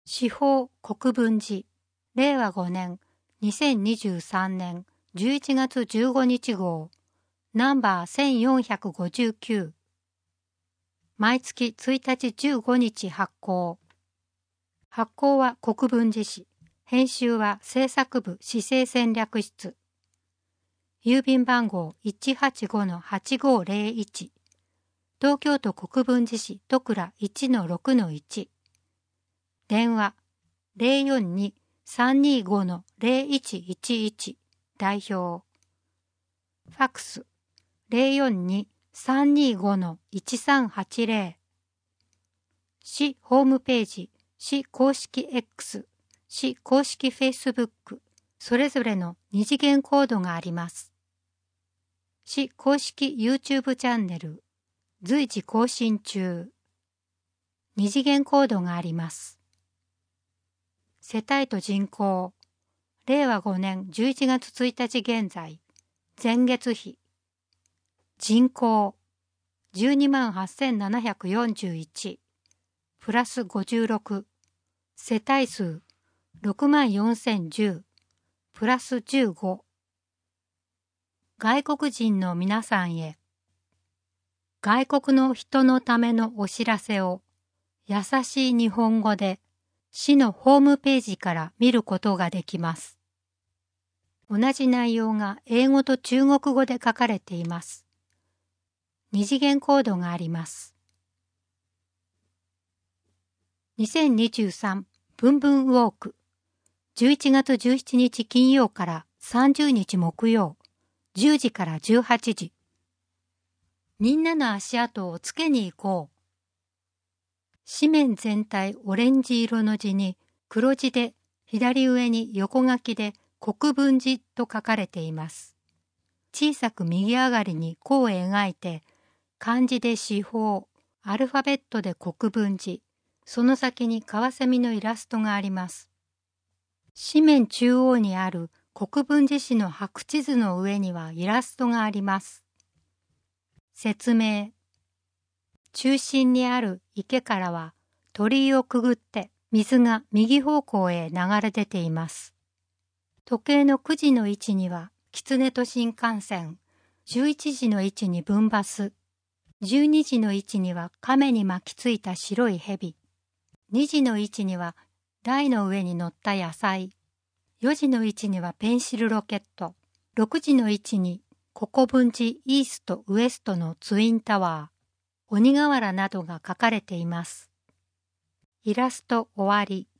司法国分寺令和5年2023年11月15日号ナンバー1459毎月1日15日発行。発行は国分寺市、編集は制作部市政戦略室。郵便番号 185-8501 東京都国分寺市戸倉 1-6-1 電話 042-325-0111 代表ファクス 042-325-1380 市ホームページ、市公式 X、市公式 Facebook それぞれの二次元コードがあります。市公式 YouTube チャンネル随時更新中。二次元コードがあります。世帯と人口令和5年11月1日現在前月比人口 128,741 プラス56世帯数 64,010 プラス15外国人の皆さんへ外国の人のためのお知らせを優しい日本語で市のホームページから見ることができます。同じ内容が英語と中国語で書かれています。二次元コードがあります。2023ブンブンウォーク11月17日金曜から30日木曜10時から18時みんなの足跡をつけに行こう。紙面全体オレンジ色の字に黒字で左上に横書きで国分寺と書かれています。小さく右上がりに弧を描いて漢字で司法、アルファベットで国分寺、その先にカワセミのイラストがあります。紙面中央にある国分寺市の白地図の上にはイラストがあります。説明。中心にある池からは鳥居をくぐって水が右方向へ流れ出ています。時計の9時の位置には狐と新幹線、11時の位置に分バス、12時の位置には亀に巻きついた白い蛇、2時の位置には台の上に乗った野菜、4時の位置にはペンシルロケット、6時の位置に国分寺イーストウエストのツインタワー、鬼瓦などが書かれています。イラスト終わり。